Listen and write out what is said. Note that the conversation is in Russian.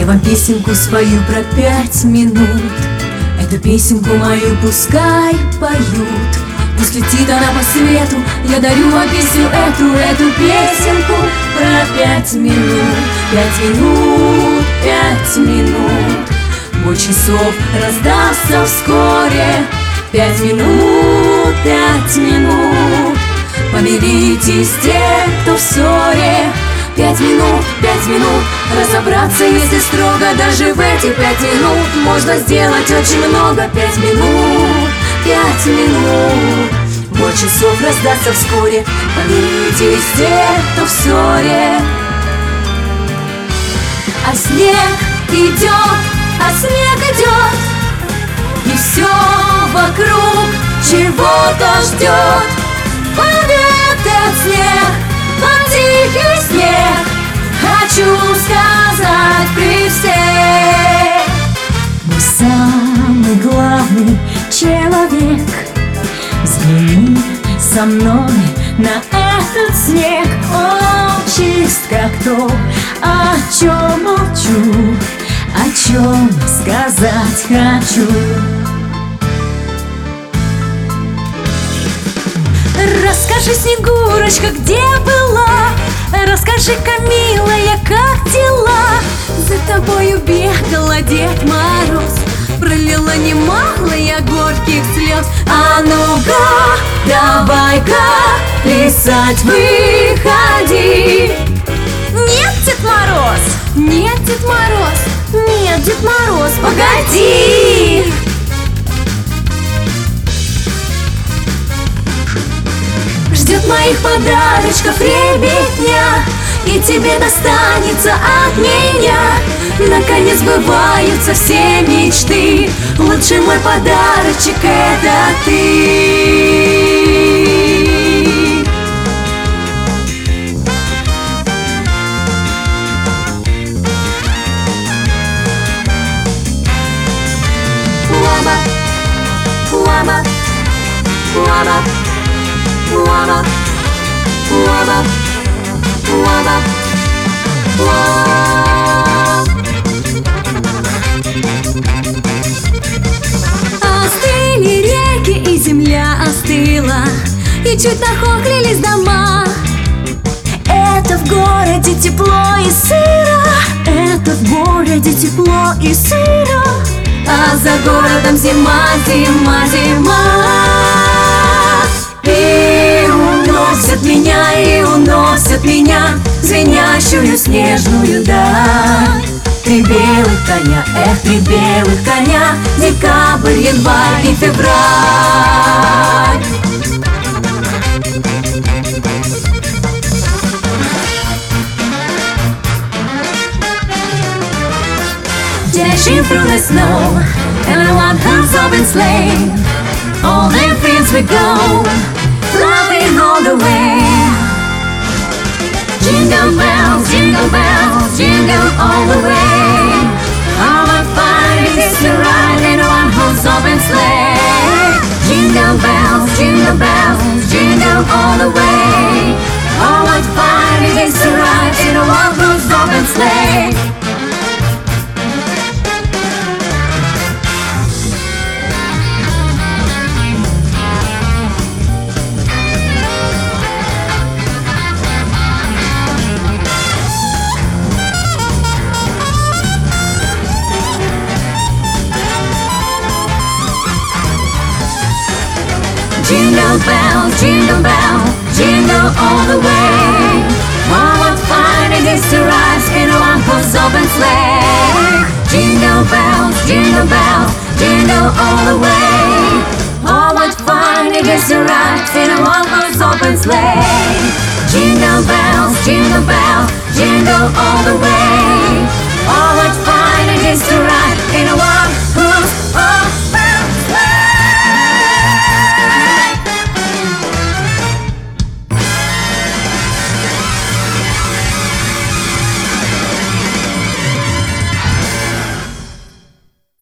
вам песенку свою про 5 минут. Эту песенку мою пускай поют. Пусть летит она по свету, я дарю вам песню эту песенку про 5 минут. 5 минут, 5 минут. Бой часов раздастся вскоре. 5 минут, 5 минут. Помиритесь те, кто в ссоре. 5 минут, 5 минут. Разобраться, если строго, даже в эти 5 минут можно сделать очень много. 5 минут, 5 минут. Бой часов раздастся вскоре. Помиритесь те, кто в ссоре. А снег идет, а снег идет, и все вокруг чего-то ждет. Победы от снег, под тихий снег, хочу сказать при всех. Мой самый главный человек, взгляни со мной на этот снег. Он чист, как то, о чем молчу, о чем сказать хочу. Расскажи, Снегурочка, где была? Расскажи-ка, милая, как дела? За тобою бегала Дед Мороз, пролила немало я горьких слез. А ну-ка, давай-ка плясать выходи. Нет, Дед Мороз! Нет, Дед Мороз! Нет, Дед Мороз, погоди! Ждет моих подарочков ребятня, и тебе достанется от меня. Наконец сбываются все мечты, лучший мой подарочек — это ты. Лама, лама, лама. Лама, лама, лама, лама. Остыли реки, и земля остыла, и чуть нахохлились дома. Это в городе тепло и сыро, это в городе тепло и сыро, а за городом зима, зима, зима. И уносят меня звенящую снежную даль. 3 белых коня, эх, 3 белых коня, декабрь, январь и февраль. Dashing through the snow, and I want hands open sleigh. All their friends we go, flying all the way. Jingle bells, jingle bells, jingle all the way. How much fun it is to ride in a one-horse open sleigh. Jingle bells, jingle all the way. How much fun it is to ride in a one-horse open sleigh. Jingle bells, jingle all the way. Oh, what fun it is to ride in a one-horse open sleigh. Jingle bells, jingle all the way. Oh, what fun it is to ride in a one-horse open sleigh. Jingle bells, jingle all the way. Oh, what fun it is to ride in a one-horse